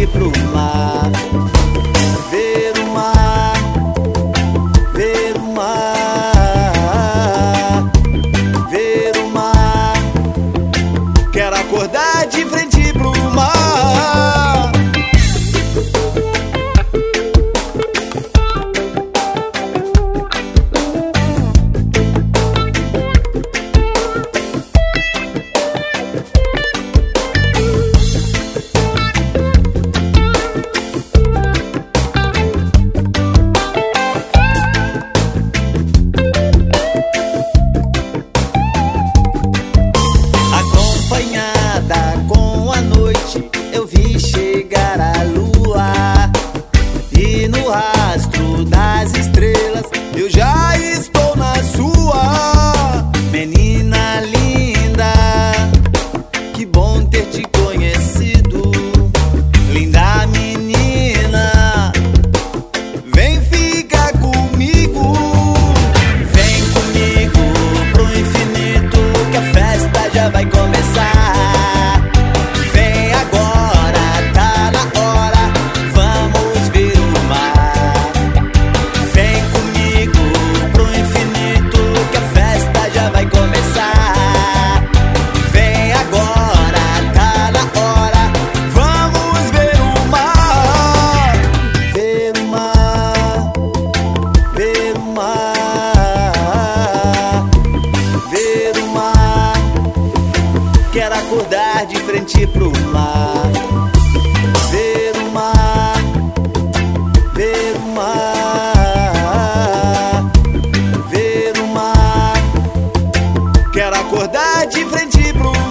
frente pro mar. Ver o mar, ver o mar, ver o mar. Quero acordar de frente pro mar. Acompanhada com a noite, eu vi chegar a lua, e no rastro das estrelas eu já estou na sua. Menina linda, que bom ter te conhecido. Linda menina, vem ficar comigo. Vem comigo pro infinito, que a festa já vai começar. Vem agora, tá na hora, vamos ver o mar. Vem comigo pro infinito, que a festa já vai começar. Vem agora, tá na hora, vamos ver o mar. Ver o mar, ver o mar, ver o mar. Quero acordar de frente pro mar. Ver o mar, ver o mar, ver o mar. Quero acordar de frente pro mar.